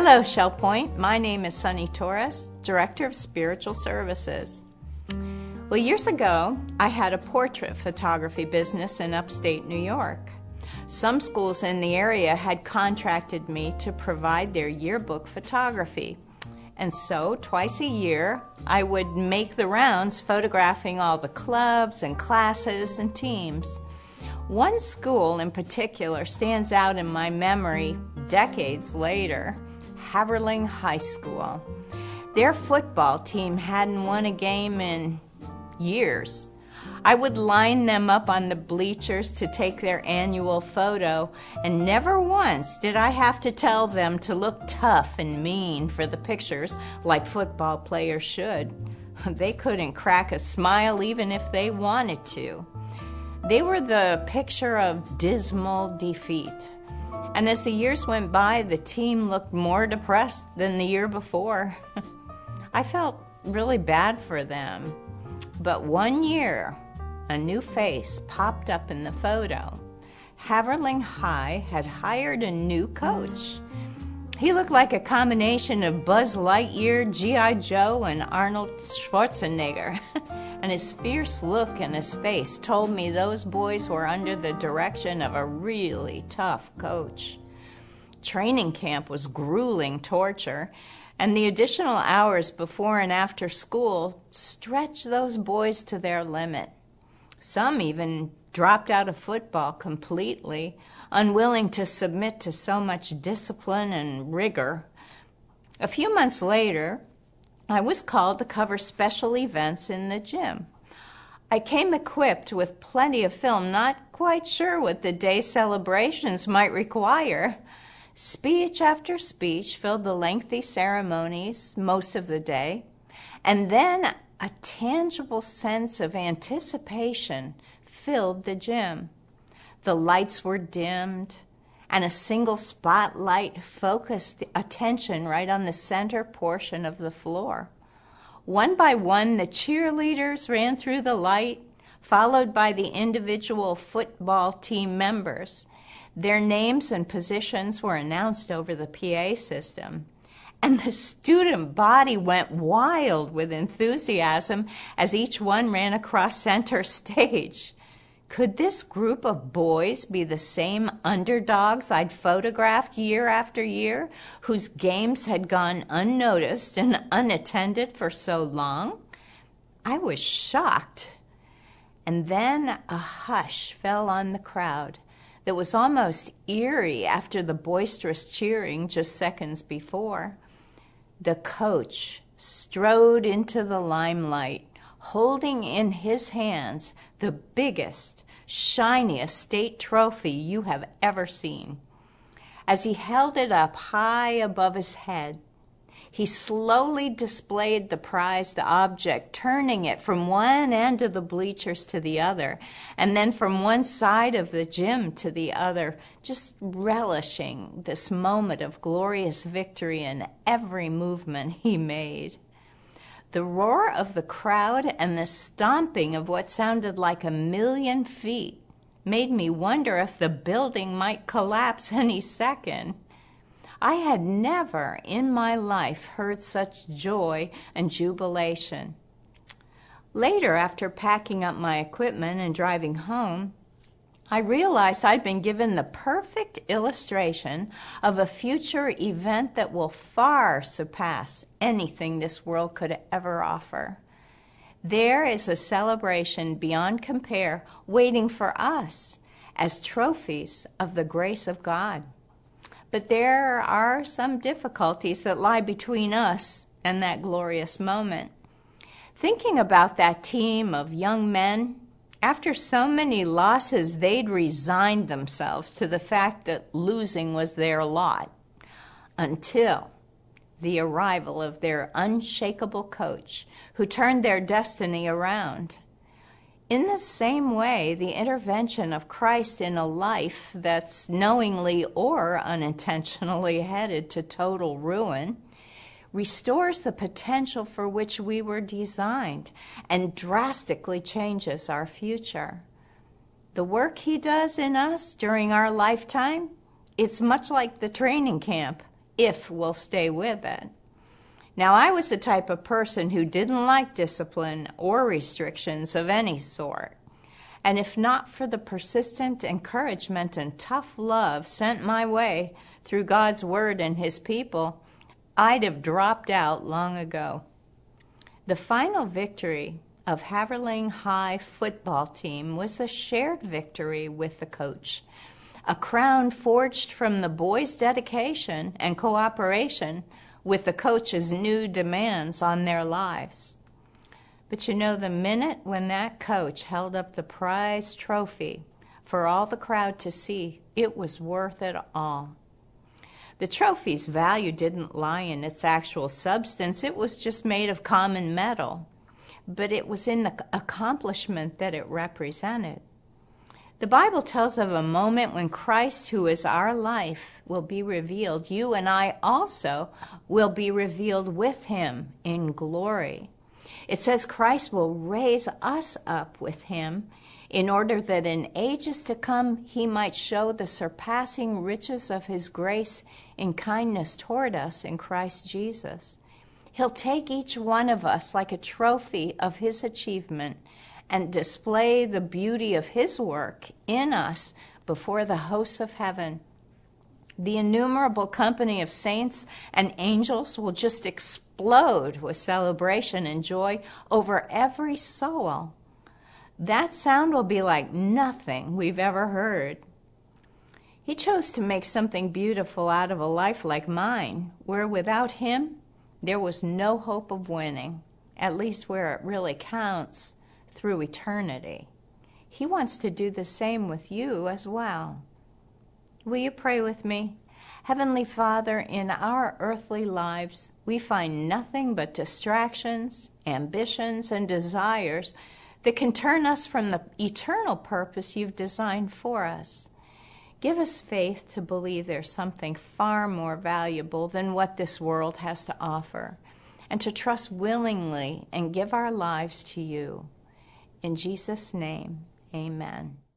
Hello, Shell Point. My name is Sunny Torres, Director of Spiritual Services. Well, years ago, I had a portrait photography business in upstate New York. Some schools in the area had contracted me to provide their yearbook photography. And so, twice a year, I would make the rounds photographing all the clubs and classes and teams. One school in particular stands out in my memory decades later, Haverling High School. Their football team hadn't won a game in years. I would line them up on the bleachers to take their annual photo, and never once did I have to tell them to look tough and mean for the pictures like football players should. They couldn't crack a smile even if they wanted to. They were the picture of dismal defeat. And as the years went by, the team looked more depressed than the year before. I felt really bad for them. But one year, a new face popped up in the photo. Haverling High had hired a new coach. He looked like a combination of Buzz Lightyear, G.I. Joe, and Arnold Schwarzenegger. And his fierce look in his face told me those boys were under the direction of a really tough coach. Training camp was grueling torture, and the additional hours before and after school stretched those boys to their limit. Some even dropped out of football completely, unwilling to submit to so much discipline and rigor. A few months later, I was called to cover special events in the gym. I came equipped with plenty of film, not quite sure what the day celebrations might require. Speech after speech filled the lengthy ceremonies most of the day, and then a tangible sense of anticipation filled the gym. The lights were dimmed, and a single spotlight focused attention right on the center portion of the floor. One by one, the cheerleaders ran through the light, followed by the individual football team members. Their names and positions were announced over the PA system, and the student body went wild with enthusiasm as each one ran across center stage. Could this group of boys be the same underdogs I'd photographed year after year, whose games had gone unnoticed and unattended for so long? I was shocked. And then a hush fell on the crowd that was almost eerie after the boisterous cheering just seconds before. The coach strode into the limelight, holding in his hands the biggest, shiniest state trophy you have ever seen. As he held it up high above his head, he slowly displayed the prized object, turning it from one end of the bleachers to the other, and then from one side of the gym to the other, just relishing this moment of glorious victory in every movement he made. The roar of the crowd and the stomping of what sounded like 1,000,000 feet made me wonder if the building might collapse any second. I had never in my life heard such joy and jubilation. Later, after packing up my equipment and driving home, I realized I'd been given the perfect illustration of a future event that will far surpass anything this world could ever offer. There is a celebration beyond compare waiting for us as trophies of the grace of God. But there are some difficulties that lie between us and that glorious moment. Thinking about that team of young men, after so many losses, they'd resigned themselves to the fact that losing was their lot, until the arrival of their unshakable coach, who turned their destiny around. In the same way, the intervention of Christ in a life that's knowingly or unintentionally headed to total ruin restores the potential for which we were designed and drastically changes our future. The work he does in us during our lifetime, it's much like the training camp. if we'll stay with it. Now, I was the type of person who didn't like discipline or restrictions of any sort. And if not for the persistent encouragement and tough love sent my way through God's Word and His people, I'd have dropped out long ago. The final victory of Haverling High football team was a shared victory with the coach, a crown forged from the boys' dedication and cooperation with the coach's new demands on their lives. But you know, the minute when that coach held up the prize trophy for all the crowd to see, it was worth it all. The trophy's value didn't lie in its actual substance. It was just made of common metal. But it was in the accomplishment that it represented. The Bible tells of a moment when Christ, who is our life, will be revealed. You and I also will be revealed with Him in glory. It says Christ will raise us up with Him in order that in ages to come He might show the surpassing riches of His grace and kindness toward us in Christ Jesus. He'll take each one of us like a trophy of His achievement and display the beauty of His work in us before the hosts of heaven. The innumerable company of saints and angels will just explode with celebration and joy over every soul. That sound will be like nothing we've ever heard. He chose to make something beautiful out of a life like mine, where without Him, there was no hope of winning, at least where it really counts, through eternity. He wants to do the same with you as well. Will you pray with me? Heavenly Father, in our earthly lives, we find nothing but distractions, ambitions, and desires that can turn us from the eternal purpose You've designed for us. Give us faith to believe there's something far more valuable than what this world has to offer, and to trust willingly and give our lives to You. In Jesus' name, amen.